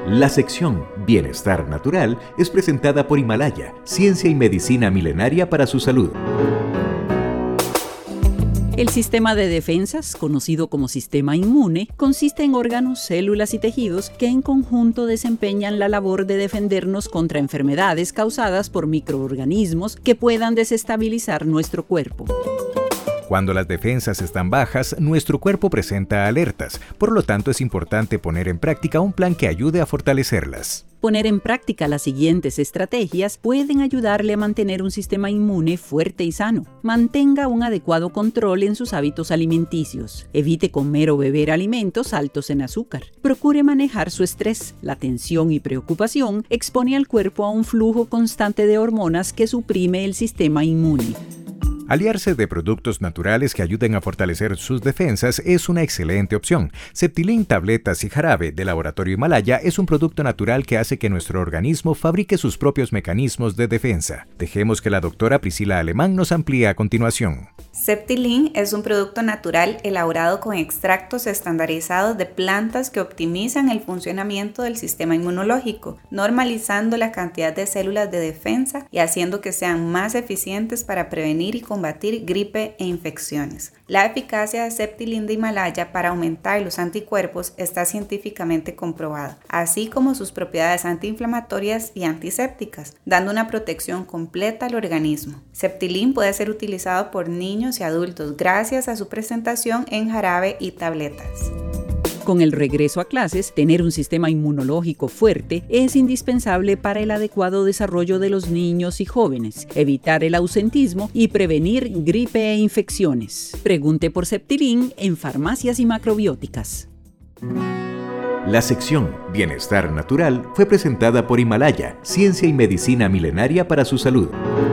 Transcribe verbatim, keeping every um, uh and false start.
La sección Bienestar Natural es presentada por Himalaya, ciencia y medicina milenaria para su salud. El sistema de defensas, conocido como sistema inmune, consiste en órganos, células y tejidos que en conjunto desempeñan la labor de defendernos contra enfermedades causadas por microorganismos que puedan desestabilizar nuestro cuerpo. Cuando las defensas están bajas, nuestro cuerpo presenta alertas, por lo tanto es importante poner en práctica un plan que ayude a fortalecerlas. Poner en práctica las siguientes estrategias pueden ayudarle a mantener un sistema inmune fuerte y sano. Mantenga un adecuado control en sus hábitos alimenticios. Evite comer o beber alimentos altos en azúcar. Procure manejar su estrés. La tensión y preocupación expone al cuerpo a un flujo constante de hormonas que suprime el sistema inmune. Aliarse de productos naturales que ayuden a fortalecer sus defensas es una excelente opción. Septilin, tabletas y jarabe de Laboratorio Himalaya es un producto natural que hace que nuestro organismo fabrique sus propios mecanismos de defensa. Dejemos que la doctora Priscila Alemán nos amplíe a continuación. Septilin es un producto natural elaborado con extractos estandarizados de plantas que optimizan el funcionamiento del sistema inmunológico, normalizando la cantidad de células de defensa y haciendo que sean más eficientes para prevenir y combatir gripe e infecciones. La eficacia de Septilin de Himalaya para aumentar los anticuerpos está científicamente comprobada, así como sus propiedades antiinflamatorias y antisépticas, dando una protección completa al organismo. Septilin puede ser utilizado por niños y adultos gracias a su presentación en jarabe y tabletas. Con el regreso a clases, tener un sistema inmunológico fuerte es indispensable para el adecuado desarrollo de los niños y jóvenes, evitar el ausentismo y prevenir gripe e infecciones. Pregunte por Septilin en farmacias y macrobióticas. La sección Bienestar Natural fue presentada por Himalaya, ciencia y medicina milenaria para su salud.